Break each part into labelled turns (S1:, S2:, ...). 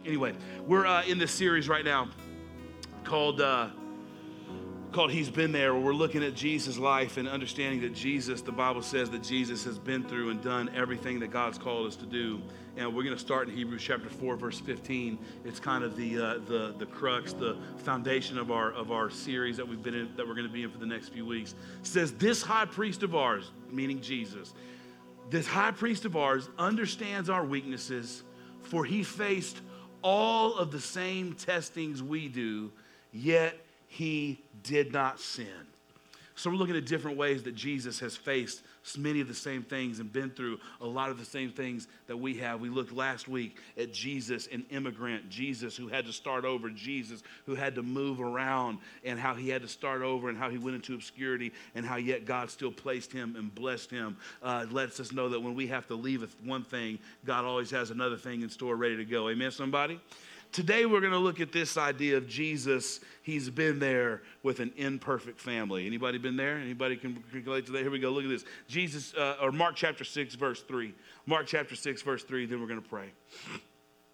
S1: Anyway, we're in this series right now called He's Been There, where we're looking at Jesus' life and understanding that Jesus, the Bible says that Jesus has been through and done everything that God's called us to do. And we're going to start in Hebrews chapter 4, verse 15. It's kind of the crux, the foundation of our series that we've been in, that we're going to be in for the next few weeks. It says, this high priest of ours, meaning Jesus, this high priest of ours understands our weaknesses, for he faced all of the same testings we do, yet he did not sin. So we're looking at different ways that Jesus has faced many of the same things and been through a lot of the same things that we have. We looked last week at Jesus, an immigrant, Jesus who had to start over, Jesus who had to move around, and how he had to start over and how he went into obscurity and how yet God still placed him and blessed him. Lets us know that when we have to leave one thing, God always has another thing in store ready to go. Amen, somebody? Today we're going to look at this idea of Jesus. He's been there with an imperfect family. Anybody been there? Anybody can relate to that? Here we go. Look at this. Jesus, or Mark chapter 6, verse 3. Mark chapter 6, verse 3. Then we're going to pray. It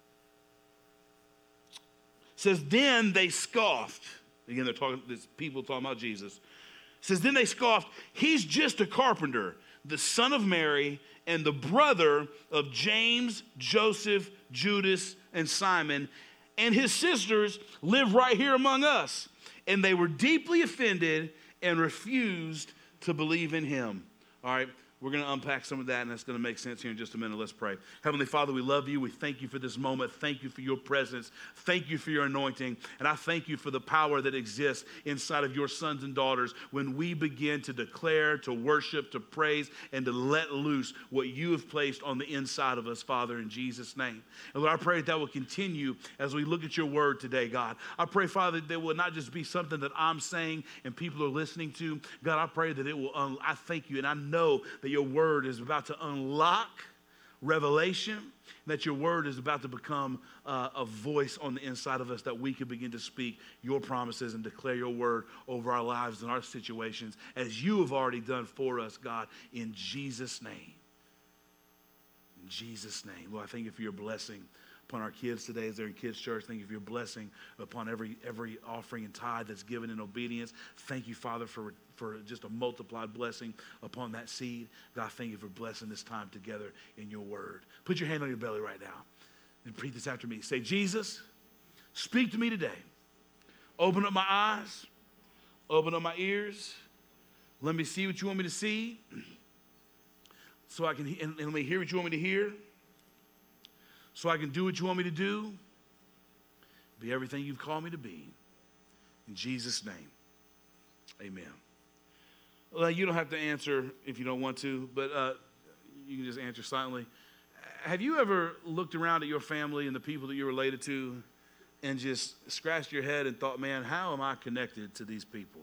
S1: says, then they scoffed. Again, they're talking. This people talking about Jesus. It says, then they scoffed. He's just a carpenter, the son of Mary, and the brother of James, Joseph, Judas, and Simon. And his sisters live right here among us. And they were deeply offended and refused to believe in him. All right, we're going to unpack some of that, and that's going to make sense here in just a minute. Let's pray. Heavenly Father, we love you. We thank you for this moment. Thank you for your presence. Thank you for your anointing. And I thank you for the power that exists inside of your sons and daughters when we begin to declare, to worship, to praise, and to let loose what you have placed on the inside of us, Father, in Jesus' name. And Lord, I pray that will continue as we look at your word today, God. I pray, Father, that it will not just be something that I'm saying and people are listening to. God, I pray that it will, I thank you, and I know that your word is about to unlock revelation, that your word is about to become a voice on the inside of us, that we can begin to speak your promises and declare your word over our lives and our situations as you have already done for us, God, in Jesus' name. In Jesus' name. Lord, I thank you for your blessing upon our kids today as they're in kids' church. Thank you for your blessing upon every offering and tithe that's given in obedience. Thank you, Father, for just a multiplied blessing upon that seed. God, thank you for blessing this time together in your word. Put your hand on your belly right now and repeat this after me. Say, Jesus, speak to me today. Open up my eyes. Open up my ears. Let me see what you want me to see. So I can, and let me hear what you want me to hear. So I can do what you want me to do. Be everything you've called me to be. In Jesus' name, amen. Well, you don't have to answer if you don't want to, but you can just answer silently. Have you ever looked around at your family and the people that you're related to and just scratched your head and thought, man, how am I connected to these people?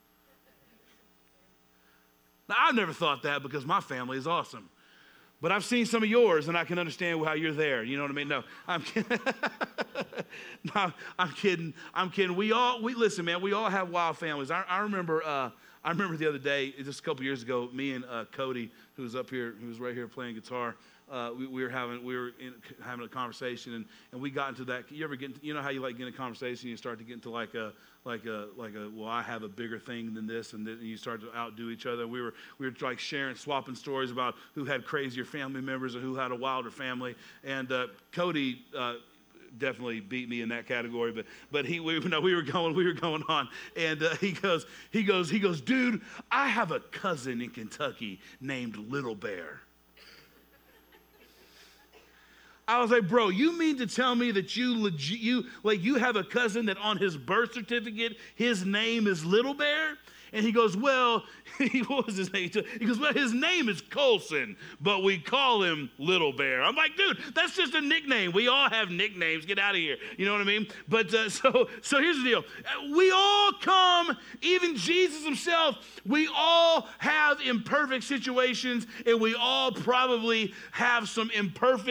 S1: Now, I've never thought that because my family is awesome. But I've seen some of yours, and I can understand how you're there. You know what I mean? No, I'm kidding. No, I'm kidding. I'm kidding. We listen, man. We all have wild families. I remember the other day, just a couple years ago, me and Cody, who was up here, who was right here playing guitar. We were having a conversation, and we got into that. You ever get? You know how you like get in a conversation, you start to get into like a well, I have a bigger thing than this, and then you start to outdo each other. We were like swapping stories about who had crazier family members and who had a wilder family. And Cody definitely beat me in that category, but we were going on, and he goes, dude, I have a cousin in Kentucky named Little Bear. I was like, bro, you mean to tell me that you have a cousin that on his birth certificate, his name is Little Bear? And he goes, well, what was his name? He goes, well, his name is Colson, but we call him Little Bear. I'm like, dude, that's just a nickname. We all have nicknames. Get out of here. You know what I mean? But so here's the deal. We all come, even Jesus himself, we all have imperfect situations, and we all probably have some imperfect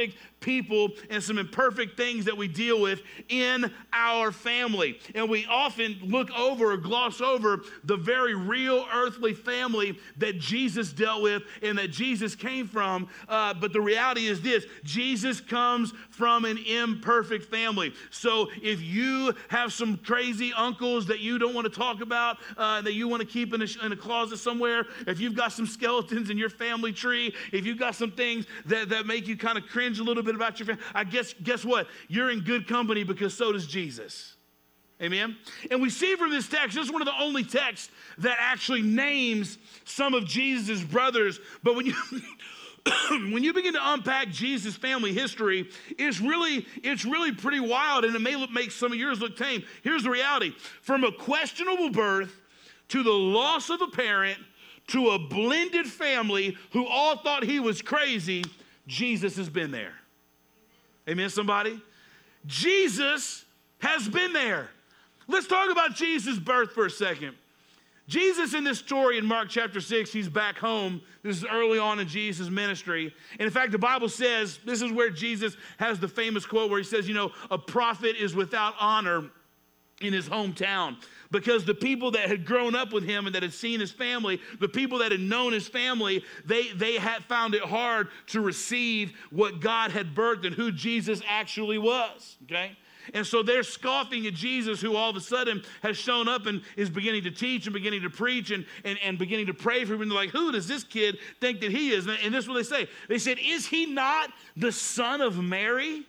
S1: people and some imperfect things that we deal with in our family. And we often look over or gloss over the very real earthly family that Jesus dealt with and that Jesus came from. But the reality is this: Jesus comes from an imperfect family. So if you have some crazy uncles that you don't want to talk about, that you want to keep in a closet somewhere, if you've got some skeletons in your family tree, if you've got some things that make you kind of cringe a little bit about your family, guess what? You're in good company, because so does Jesus. Amen? And we see from this text, this is one of the only texts that actually names some of Jesus' brothers. But when you when you begin to unpack Jesus' family history, it's really pretty wild, and it may make some of yours look tame. Here's the reality: from a questionable birth to the loss of a parent to a blended family who all thought he was crazy, Jesus has been there. Amen, somebody? Jesus has been there. Let's talk about Jesus' birth for a second. Jesus, in this story in Mark chapter 6, he's back home. This is early on in Jesus' ministry. And in fact, the Bible says, this is where Jesus has the famous quote where he says, a prophet is without honor in his hometown, because the people that had grown up with him and that had seen his family, the people that had known his family, they had found it hard to receive what God had birthed and who Jesus actually was, okay? And so they're scoffing at Jesus, who all of a sudden has shown up and is beginning to teach and beginning to preach and beginning to pray for him. And they're like, who does this kid think that he is? And this is what they say. They said, is he not the son of Mary?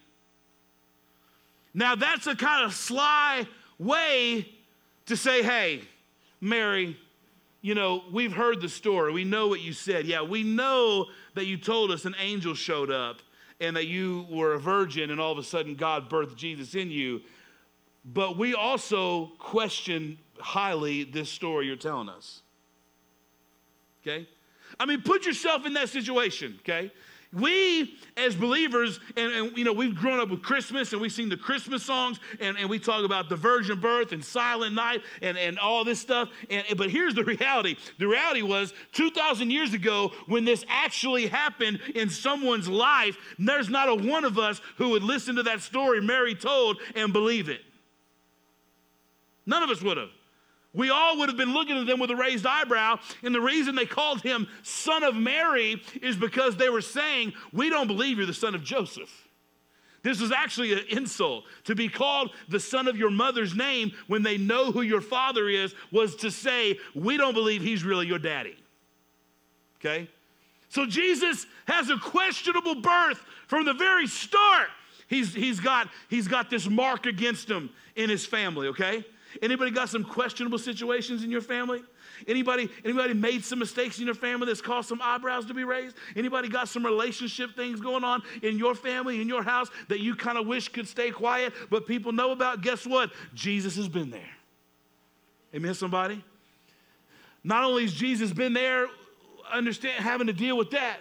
S1: Now that's a kind of sly way to say, hey, Mary, we've heard the story. We know what you said. Yeah, we know that you told us an angel showed up and that you were a virgin and all of a sudden God birthed Jesus in you. But we also question highly this story you're telling us. Okay? I mean, put yourself in that situation, okay? We, as believers, and we've grown up with Christmas, and we've seen the Christmas songs, and we talk about the virgin birth and Silent Night and all this stuff. But here's the reality. The reality was 2,000 years ago, when this actually happened in someone's life, there's not a one of us who would listen to that story Mary told and believe it. None of us would have. We all would have been looking at them with a raised eyebrow, and the reason they called him son of Mary is because they were saying, we don't believe you're the son of Joseph. This was actually an insult. To be called the son of your mother's name when they know who your father is was to say, we don't believe he's really your daddy. Okay? So Jesus has a questionable birth from the very start. He's got this mark against him in his family, okay? Anybody got some questionable situations in your family? Anybody made some mistakes in your family that's caused some eyebrows to be raised? Anybody got some relationship things going on in your family, in your house, that you kind of wish could stay quiet, but people know about? Guess what? Jesus has been there. Amen, somebody? Not only has Jesus been there, having to deal with that,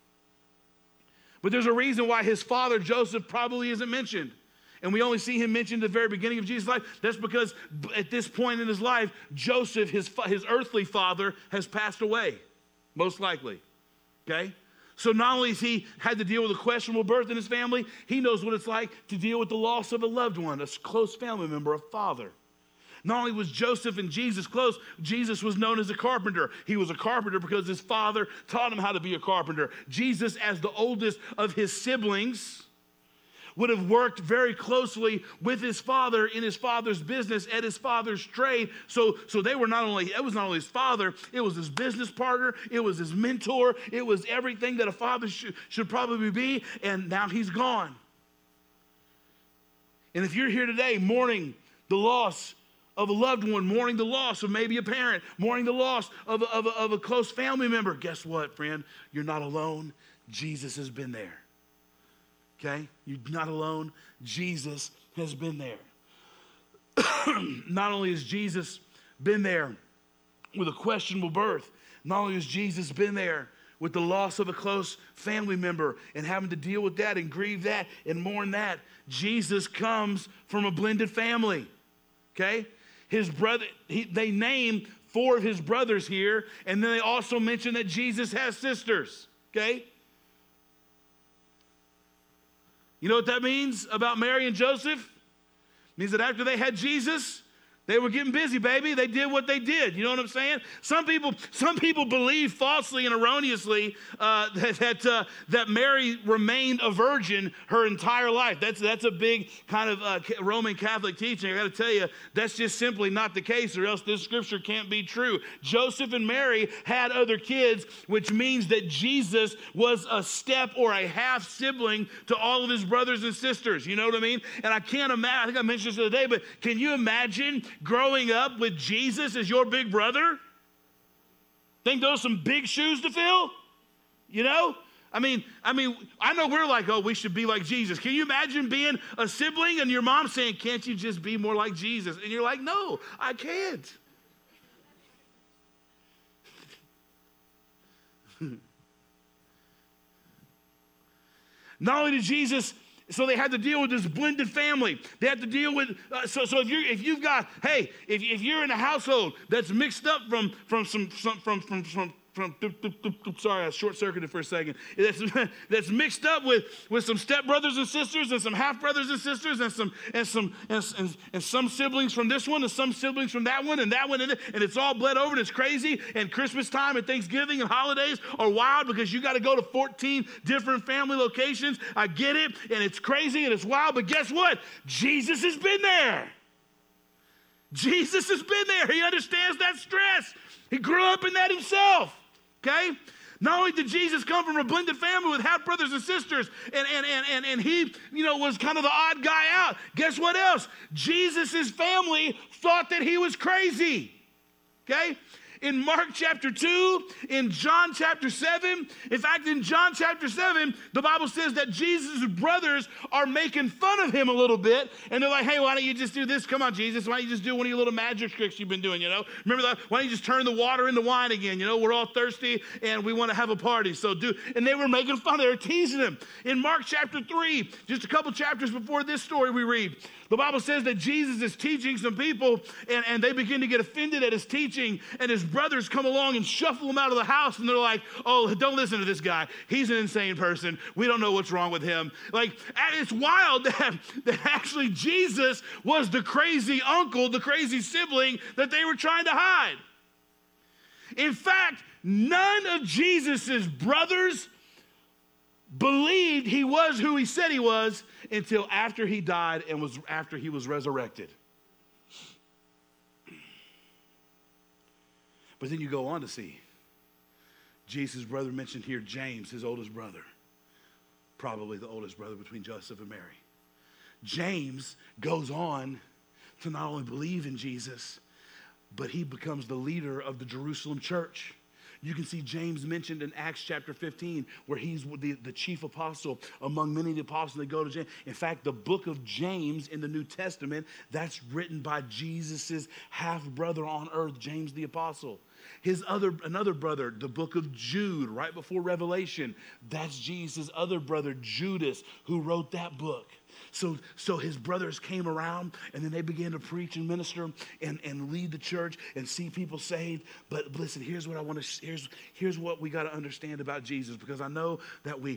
S1: but there's a reason why his father, Joseph, probably isn't mentioned. And we only see him mentioned at the very beginning of Jesus' life. That's because at this point in his life, Joseph, his earthly father, has passed away, most likely, okay? So not only has he had to deal with a questionable birth in his family, he knows what it's like to deal with the loss of a loved one, a close family member, a father. Not only was Joseph and Jesus close, Jesus was known as a carpenter. He was a carpenter because his father taught him how to be a carpenter. Jesus, as the oldest of his siblings, would have worked very closely with his father in his father's business, at his father's trade. So it was not only his father, it was his business partner, it was his mentor, it was everything that a father should probably be, and now he's gone. And if you're here today mourning the loss of a loved one, mourning the loss of maybe a parent, mourning the loss of a close family member, guess what, friend? You're not alone. Jesus has been there. Okay? You're not alone. Jesus has been there. Not only has Jesus been there with a questionable birth, not only has Jesus been there with the loss of a close family member and having to deal with that and grieve that and mourn that, Jesus comes from a blended family. Okay? His brother, they name 4 of his brothers here, and then they also mention that Jesus has sisters. Okay? You know what that means about Mary and Joseph? It means that after they had Jesus, they were getting busy, baby. They did what they did. You know what I'm saying? Some people believe falsely and erroneously that Mary remained a virgin her entire life. That's a big kind of Roman Catholic teaching. I got to tell you, that's just simply not the case, or else this scripture can't be true. Joseph and Mary had other kids, which means that Jesus was a step or a half sibling to all of his brothers and sisters. You know what I mean? And I can't imagine, I think I mentioned this the other day, but can you imagine growing up with Jesus as your big brother? Think those are some big shoes to fill? You know? I mean, I know we're like, oh, we should be like Jesus. Can you imagine being a sibling and your mom saying, can't you just be more like Jesus? And you're like, no, I can't. Not only did Jesus, so they had to deal with this blended family. They had to deal with, so if you've got, hey, if you're in a household that's mixed up sorry, I short-circuited for a second. That's mixed up with some step-brothers and sisters and some half-brothers and sisters and some siblings from this one and some siblings from that one and it's all bled over and it's crazy. And Christmas time and Thanksgiving and holidays are wild because you got to go to 14 different family locations. I get it, and it's crazy and it's wild, but guess what? Jesus has been there. Jesus has been there. He understands that stress. He grew up in that himself. Okay? Not only did Jesus come from a blended family with half brothers and sisters, and he, was kind of the odd guy out. Guess what else? Jesus' family thought that he was crazy. Okay? In Mark chapter 2, in John chapter 7, in fact, in John chapter 7, the Bible says that Jesus' brothers are making fun of him a little bit, and they're like, hey, why don't you just do this? Come on, Jesus, why don't you just do one of your little magic tricks you've been doing, Remember that? Why don't you just turn the water into wine again? We're all thirsty, and we want to have a party, so do. And they were making fun, they were teasing him. In Mark chapter 3, just a couple chapters before this story we read, the Bible says that Jesus is teaching some people, and they begin to get offended at his teaching, and his brothers come along and shuffle him out of the house, and they're like, oh, don't listen to this guy. He's an insane person. We don't know what's wrong with him. Like, it's wild that actually Jesus was the crazy uncle, the crazy sibling that they were trying to hide. In fact, none of Jesus's brothers believed he was who he said he was until after he died and after he was resurrected. But then you go on to see Jesus' brother mentioned here, James, his oldest brother, probably the oldest brother between Joseph and Mary. James goes on to not only believe in Jesus, but he becomes the leader of the Jerusalem church. You can see James mentioned in Acts chapter 15, where he's the chief apostle among many of the apostles that go to James. In fact, the book of James in the New Testament, that's written by Jesus' half-brother on earth, James the apostle. Another brother, the book of Jude, right before Revelation, that's Jesus' other brother, Judas, who wrote that book. So his brothers came around, and then they began to preach and minister and lead the church and see people saved. But listen, here's what I want to here's what we got to understand about Jesus, because I know that we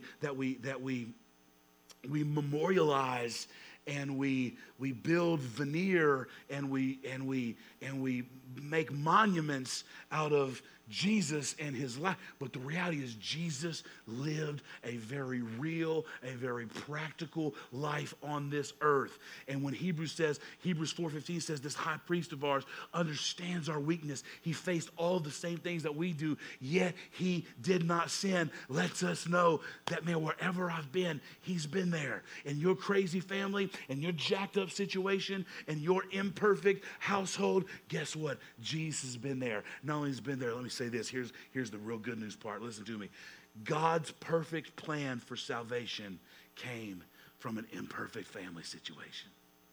S1: memorialize and we build veneer and we make monuments out of Jesus and his life. But the reality is Jesus lived a very real, a very practical life on this earth. And when Hebrews 4:15 says this high priest of ours understands our weakness. He faced all the same things that we do, yet he did not sin. Lets us know that, man, wherever I've been, he's been there. In your crazy family, in your jacked up situation, in your imperfect household, guess what? Jesus has been there. Not only has he been there, let me say this. Here's the real good news part. Listen to me. God's perfect plan for salvation came from an imperfect family situation.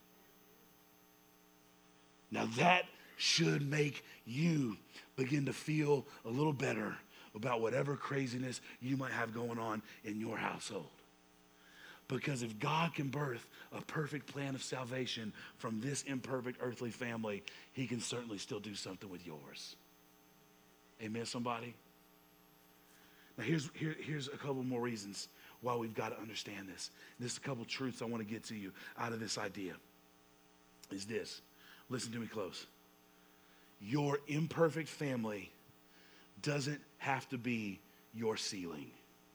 S1: Now that should make you begin to feel a little better about whatever craziness you might have going on in your household. Because if God can birth a perfect plan of salvation from this imperfect earthly family, he can certainly still do something with yours. Amen, somebody? Now here's a couple more reasons why we've got to understand this. There's a couple truths I want to get to you out of this idea. Is this. Listen to me close. Your imperfect family doesn't have to be your ceiling.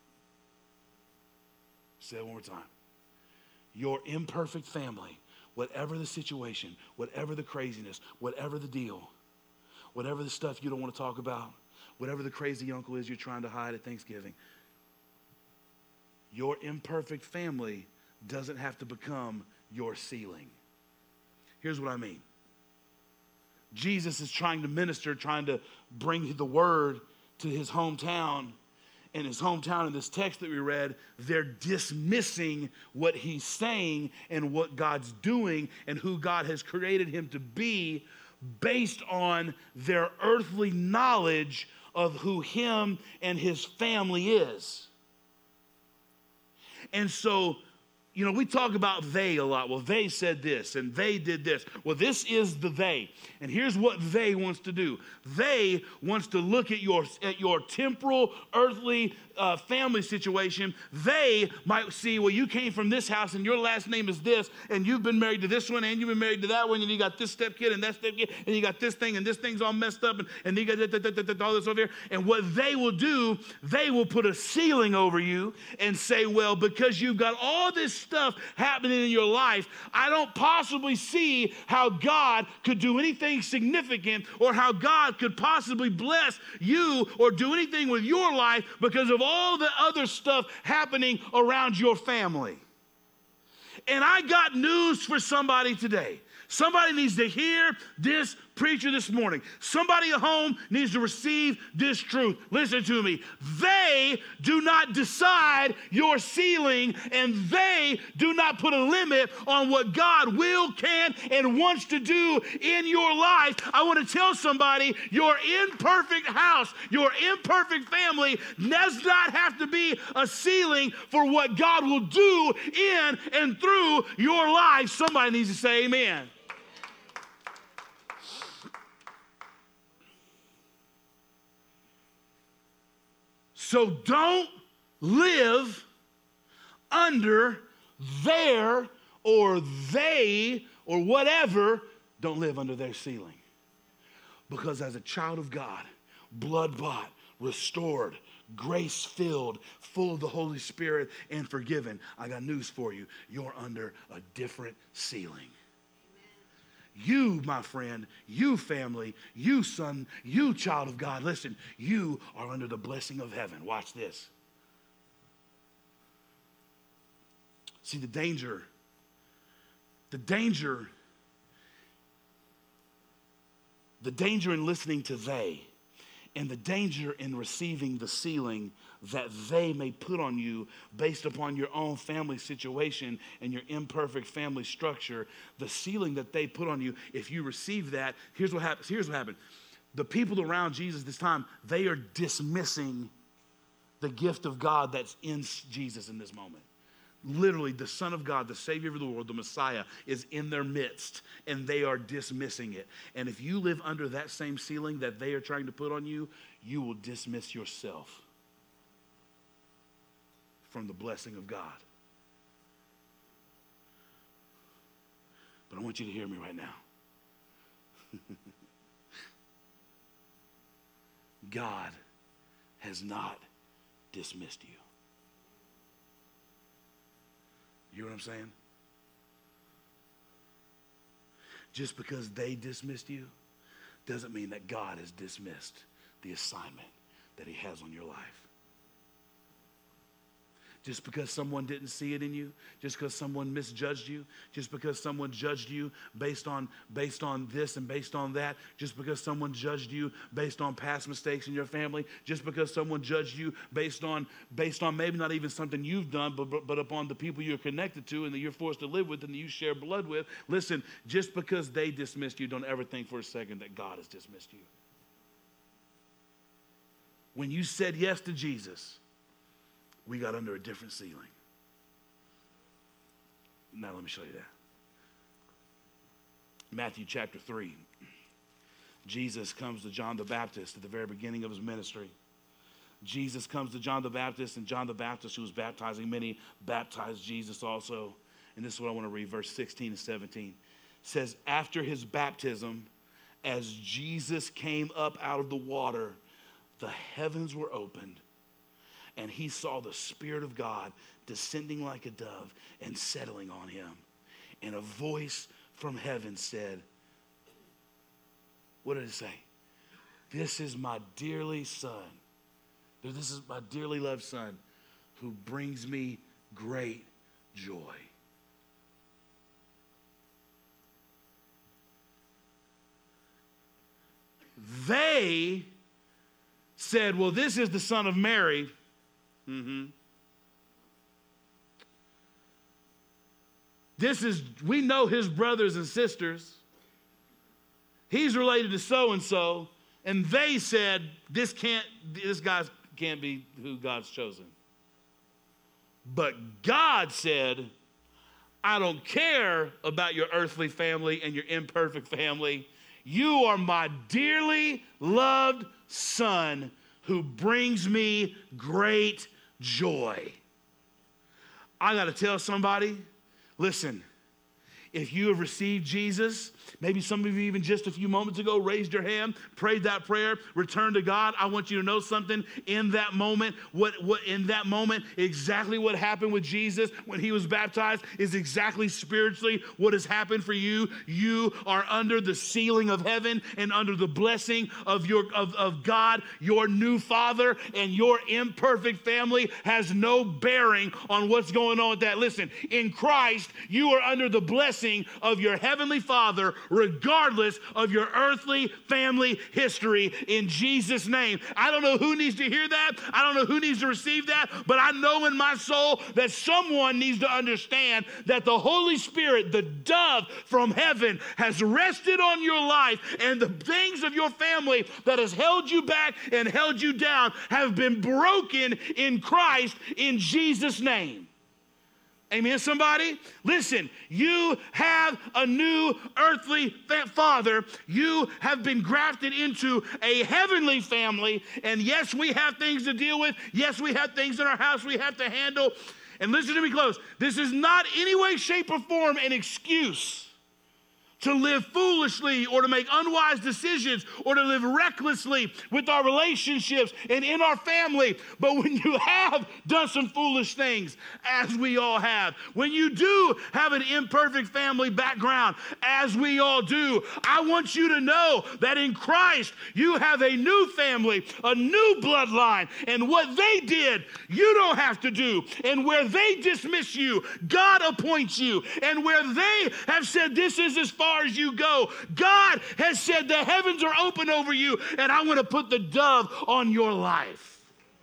S1: Say it one more time. Your imperfect family, whatever the situation, whatever the craziness, whatever the deal, whatever the stuff you don't want to talk about, whatever the crazy uncle is you're trying to hide at Thanksgiving, your imperfect family doesn't have to become your ceiling. Here's what I mean. Jesus is trying to minister, trying to bring the word to his hometown. And his hometown, in this text that we read, they're dismissing what he's saying and what God's doing and who God has created him to be based on their earthly knowledge of who him and his family is. And so, you know, we talk about they a lot. Well, they said this and they did this. Well, this is the they. And here's what they wants to do. They wants to look at your temporal, earthly family situation. They might see, well, you came from this house and your last name is this, and you've been married to this one, and you've been married to that one, and you got this stepkid and that stepkid, and you got this thing, and this thing's all messed up, and you got all this over here. And what they will do, they will put a ceiling over you and say, well, because you've got all this stuff happening in your life, I don't possibly see how God could do anything significant or how God could possibly bless you or do anything with your life because of all the other stuff happening around your family. And I got news for somebody today. Somebody needs to hear this preacher this morning. Somebody at home needs to receive this truth. Listen to me. They do not decide your ceiling, and they do not put a limit on what God will, can, and wants to do in your life. I want to tell somebody, your imperfect house, your imperfect family does not have to be a ceiling for what God will do in and through your life. Somebody needs to say amen. So don't live under their or they or whatever. Don't live under their ceiling. Because as a child of God, blood-bought, restored, grace-filled, full of the Holy Spirit and forgiven, I got news for you. You're under a different ceiling. You, my friend, you family, you son, you child of God, listen, you are under the blessing of heaven. Watch this. See, the danger in listening to they, and the danger in receiving the ceiling that they may put on you based upon your own family situation and your imperfect family structure, the ceiling that they put on you, if you receive that, here's what happens. Here's what happened. The people around Jesus this time, they are dismissing the gift of God that's in Jesus in this moment. Literally, the Son of God, the Savior of the world, the Messiah, is in their midst, and they are dismissing it. And if you live under that same ceiling that they are trying to put on you, you will dismiss yourself from the blessing of God. But I want you to hear me right now. God has not dismissed you. You know what I'm saying? Just because they dismissed you doesn't mean that God has dismissed the assignment that he has on your life. Just because someone didn't see it in you, just because someone misjudged you, just because someone judged you based on this and based on that, just because someone judged you based on past mistakes in your family, just because someone judged you based on maybe not even something you've done, but upon the people you're connected to and that you're forced to live with and that you share blood with. Listen, just because they dismissed you, don't ever think for a second that God has dismissed you. When you said yes to Jesus, we got under a different ceiling. Now let me show you that. Matthew chapter 3. Jesus comes to John the Baptist at the very beginning of his ministry. Jesus comes to John the Baptist, and John the Baptist, who was baptizing many, baptized Jesus also. And this is what I want to read, verse 16 and 17. It says, after his baptism, as Jesus came up out of the water, the heavens were opened, and he saw the Spirit of God descending like a dove and settling on him. And a voice from heaven said, what did it say? This is my dearly son. This is my dearly loved son who brings me great joy. They said, well, this is the son of Mary. We know his brothers and sisters. He's related to so-and-so. And they said, this guy can't be who God's chosen. But God said, I don't care about your earthly family and your imperfect family. You are my dearly loved son who brings me great joy. I got to tell somebody, listen, if you have received Jesus, maybe some of you even just a few moments ago raised your hand, prayed that prayer, returned to God. I want you to know something in that moment. Exactly what happened with Jesus when he was baptized is exactly spiritually what has happened for you. You are under the ceiling of heaven and under the blessing of God. Your new father and your imperfect family has no bearing on what's going on with that. Listen, in Christ, you are under the blessing of your heavenly Father, regardless of your earthly family history, in Jesus' name. I don't know who needs to hear that. I don't know who needs to receive that, but I know in my soul that someone needs to understand that the Holy Spirit, the dove from heaven, has rested on your life, and the things of your family that has held you back and held you down have been broken in Christ in Jesus' name. Amen, somebody? Listen, you have a new earthly father. You have been grafted into a heavenly family. And yes, we have things to deal with. Yes, we have things in our house we have to handle. And listen to me close. This is not any way, shape, or form an excuse to live foolishly or to make unwise decisions or to live recklessly with our relationships and in our family. But when you have done some foolish things, as we all have, when you do have an imperfect family background, as we all do, I want you to know that in Christ, you have a new family, a new bloodline, and what they did, you don't have to do. And where they dismiss you, God appoints you. And where they have said, this is as far as you go, God has said the heavens are open over you, and I'm going to put the dove on your life.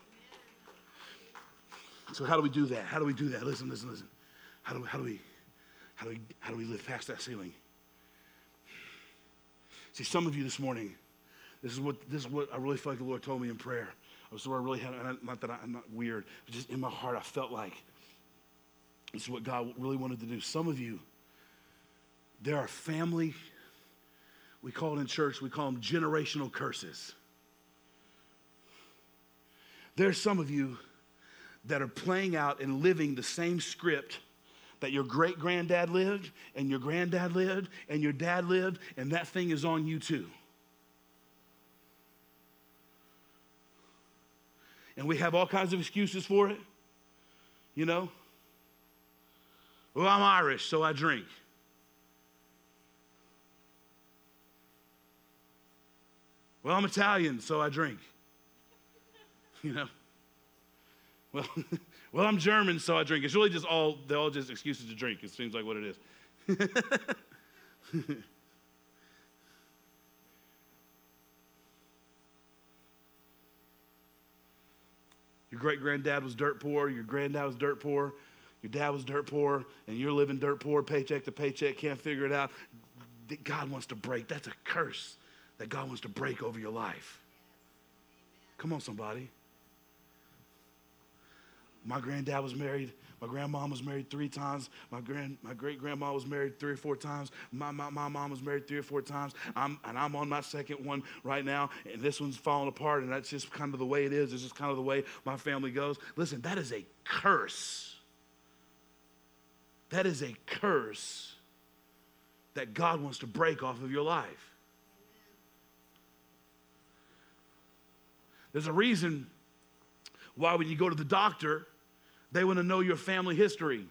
S1: So how do we do that? How do we do that? Listen. How do we live past that ceiling? See, some of you this morning, this is what I really feel like the Lord told me in prayer. This is where I really had, not that I'm not weird, but just in my heart I felt like this is what God really wanted to do. Some of you, there are family, we call it in church, we call them generational curses. There's some of you that are playing out and living the same script that your great-granddad lived, and your granddad lived, and your dad lived, and that thing is on you too. And we have all kinds of excuses for it, you know. Well, I'm Irish, so I drink. Well, I'm Italian, so I drink. You know? Well, I'm German, so I drink. It's really they're all just excuses to drink. It seems like what it is. Your great-granddad was dirt poor. Your granddad was dirt poor. Your dad was dirt poor, and you're living dirt poor, paycheck to paycheck, can't figure it out. God wants to break. That's a curse that God wants to break over your life. Come on, somebody. My granddad was married. My grandmom was married 3 times. My great-grandma was married 3 or 4 times. My mom was married 3 or 4 times. I'm on my second one right now, and this one's falling apart, and that's just kind of the way it is. It's just kind of the way my family goes. Listen, that is a curse. That is a curse that God wants to break off of your life. There's a reason why when you go to the doctor, they want to know your family history.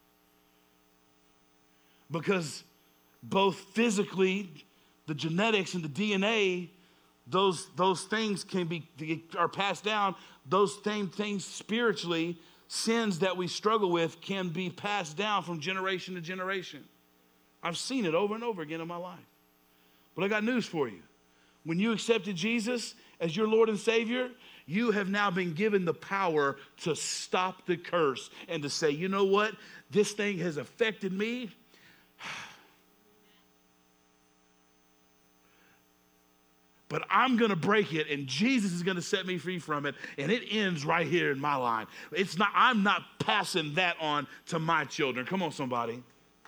S1: Because both physically, the genetics and the DNA, those things are passed down. Those same things spiritually, sins that we struggle with can be passed down from generation to generation. I've seen it over and over again in my life. But I got news for you. When you accepted Jesus as your Lord and Savior, you have now been given the power to stop the curse and to say, you know what? This thing has affected me. But I'm going to break it, and Jesus is going to set me free from it, and it ends right here in my line. I'm not passing that on to my children. Come on, somebody.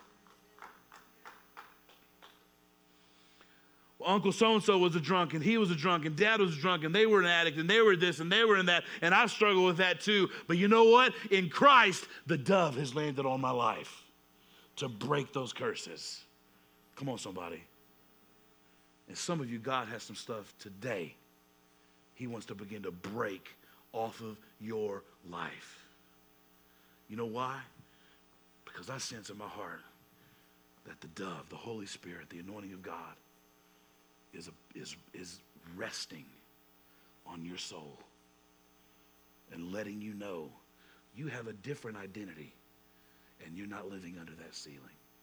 S1: Well, Uncle so-and-so was a drunk, and he was a drunk, and Dad was a drunk, and they were an addict, and they were this, and they were in that, and I struggle with that too. But you know what? In Christ, the dove has landed on my life to break those curses. Come on, somebody. And some of you, God has some stuff today He wants to begin to break off of your life. You know why? Because I sense in my heart that the dove, the Holy Spirit, the anointing of God, is resting on your soul and letting you know you have a different identity and you're not living under that ceiling.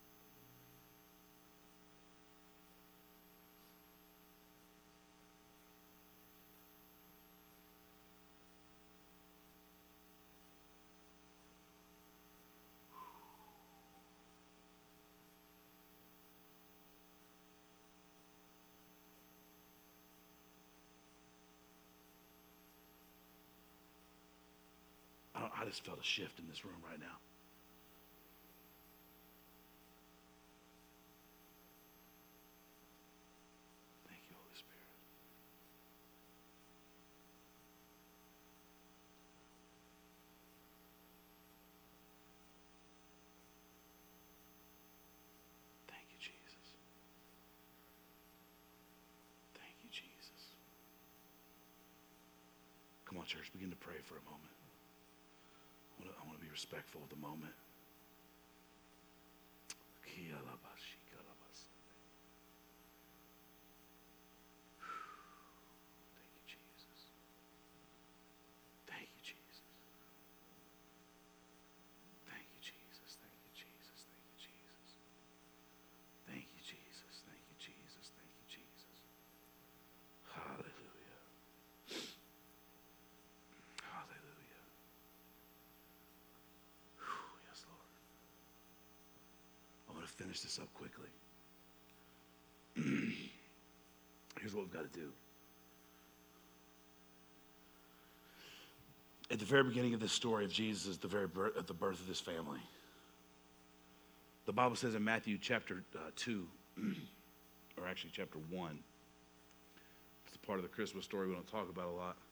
S1: I just felt a shift in this room right now. Thank you, Holy Spirit. Thank you, Jesus. Thank you, Jesus. Come on, church, begin to pray for a moment. I want to be respectful of the moment. Thank you, Jesus. Thank you, Jesus. Thank you, Jesus. Thank you, Jesus. Thank you, Jesus. Thank you, Jesus. Thank you, Jesus. Thank you, Jesus. Hallelujah. Hallelujah. Yes, Lord. I'm going to finish this up quickly. Here's what we've got to do. At the very beginning of this story of Jesus, the birth of this family, the Bible says in Matthew chapter 2, or actually chapter 1, it's a part of the Christmas story we don't talk about a lot.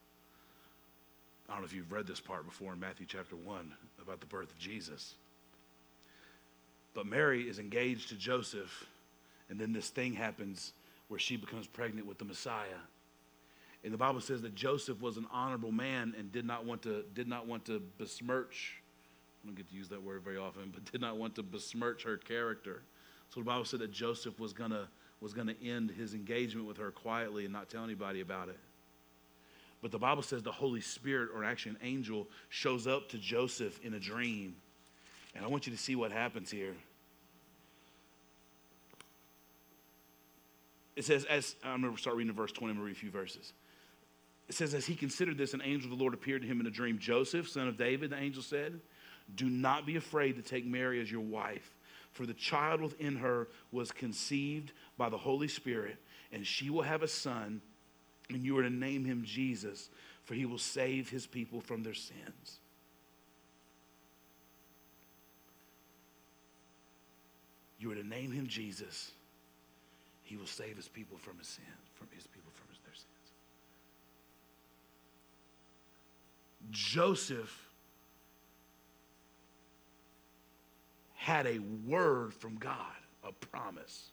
S1: I don't know if you've read this part before in Matthew chapter 1 about the birth of Jesus. But Mary is engaged to Joseph, and then this thing happens where she becomes pregnant with the Messiah. And the Bible says that Joseph was an honorable man and did not want to besmirch, I don't get to use that word very often, but did not want to besmirch her character. So the Bible said that Joseph was gonna end his engagement with her quietly and not tell anybody about it. But the Bible says the Holy Spirit, or actually an angel, shows up to Joseph in a dream. And I want you to see what happens here. It says, I'm going to start reading verse 20, I'm going to read a few verses. It says, as he considered this, an angel of the Lord appeared to him in a dream. Joseph, son of David, the angel said, do not be afraid to take Mary as your wife, for the child within her was conceived by the Holy Spirit, and she will have a son, and you are to name him Jesus, for he will save his people from their sins. you were to name him Jesus, he will save his people from his sin, from his people from their sins. Joseph had a word from God, a promise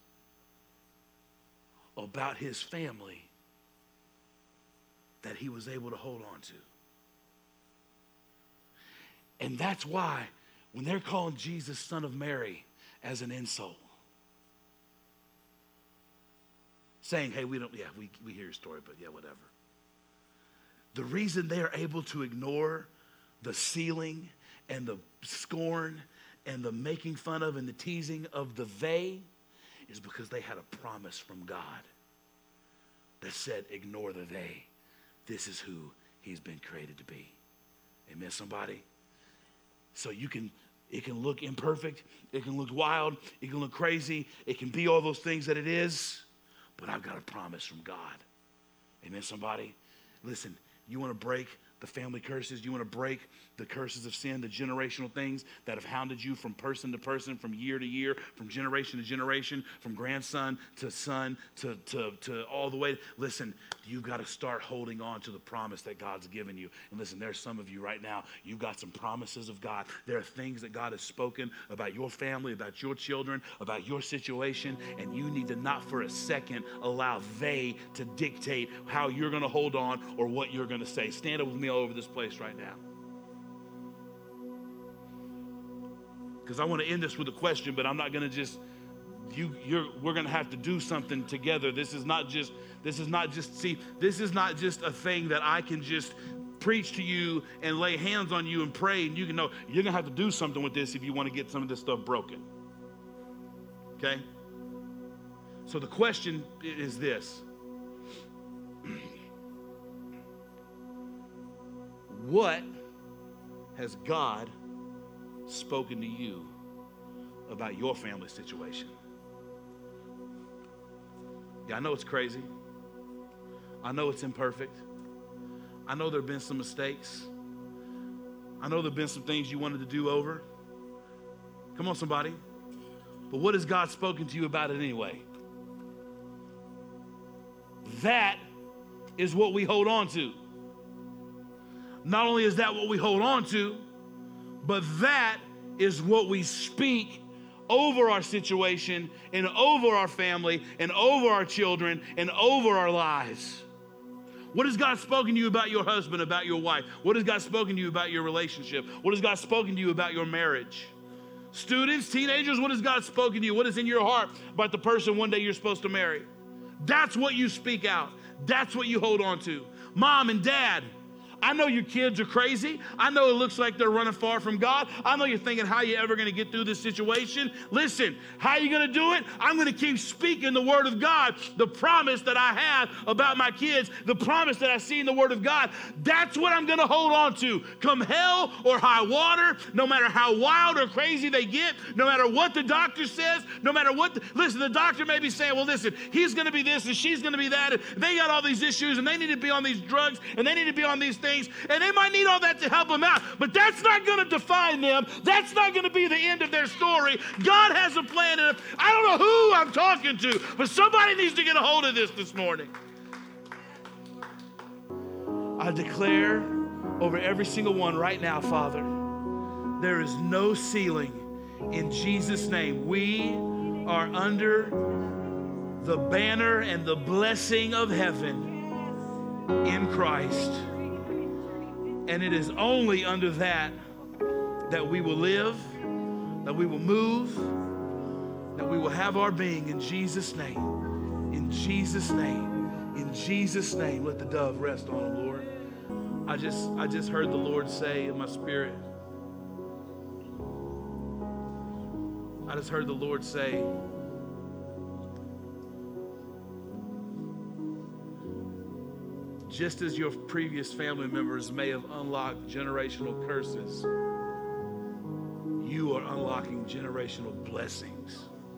S1: about his family that he was able to hold on to. And that's why when they're calling Jesus son of Mary as an insult, saying, hey, we hear your story, but yeah, whatever. The reason they are able to ignore the ceiling and the scorn and the making fun of and the teasing of the they is because they had a promise from God that said, ignore the they. This is who he's been created to be. Amen, somebody? So it can look imperfect, it can look wild, it can look crazy, it can be all those things that it is, but I've got a promise from God. Amen, somebody? Listen, you want to break the family curses, you want to break the curses of sin, the generational things that have hounded you from person to person, from year to year, from generation to generation, from grandson to son to all the way. Listen, you've got to start holding on to the promise that God's given you. And listen, there's some of you right now, you've got some promises of God. There are things that God has spoken about your family, about your children, about your situation, and you need to not for a second allow they to dictate how you're going to hold on or what you're going to say. Stand up with me all over this place right now. Because I want to end this with a question, but I'm not going to just, we're going to have to do something together. This is not just a thing that I can just preach to you and lay hands on you and pray, and you can know you're going to have to do something with this if you want to get some of this stuff broken. Okay? So the question is this. What has God spoken to you about your family situation? Yeah, I know it's crazy. I know it's imperfect. I know there have been some mistakes. I know there have been some things you wanted to do over. Come on, somebody. But what has God spoken to you about it anyway? That is what we hold on to. Not only is that what we hold on to, but that is what we speak over our situation and over our family and over our children and over our lives. What has God spoken to you about your husband, about your wife? What has God spoken to you about your relationship? What has God spoken to you about your marriage? Students, teenagers, what has God spoken to you? What is in your heart about the person one day you're supposed to marry? That's what you speak out. That's what you hold on to. Mom and dad, I know your kids are crazy. I know it looks like they're running far from God. I know you're thinking, how are you ever going to get through this situation? Listen, how are you going to do it? I'm going to keep speaking the word of God, the promise that I have about my kids, the promise that I see in the word of God. That's what I'm going to hold on to. Come hell or high water, no matter how wild or crazy they get, no matter what the doctor says, no matter what, listen, the doctor may be saying, well, listen, he's going to be this and she's going to be that, and they got all these issues and they need to be on these drugs and they need to be on these things. And they might need all that to help them out, but that's not going to define them. That's not going to be the end of their story. God has a plan. And I don't know who I'm talking to, but somebody needs to get a hold of this morning. I declare over every single one right now, Father, there is no ceiling in Jesus' name. We are under the banner and the blessing of heaven in Christ. And it is only under that we will live, that we will move, that we will have our being in Jesus' name. In Jesus' name. In Jesus' name. Let the dove rest on them, Lord. I just heard the Lord say in my spirit. I just heard the Lord say, just as your previous family members may have unlocked generational curses, you are unlocking generational blessings.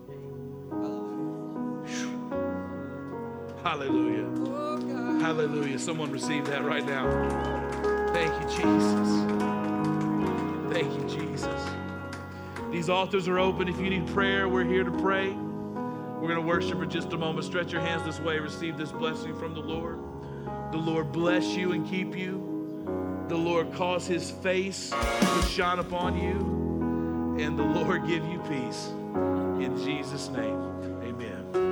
S1: Hallelujah. Hallelujah. Hallelujah. Someone receive that right now. Thank you, Jesus. Thank you, Jesus. These altars are open. If you need prayer, we're here to pray. We're going to worship for just a moment. Stretch your hands this way. Receive this blessing from the Lord. The Lord bless you and keep you. The Lord cause his face to shine upon you. And the Lord give you peace. In Jesus' name, amen.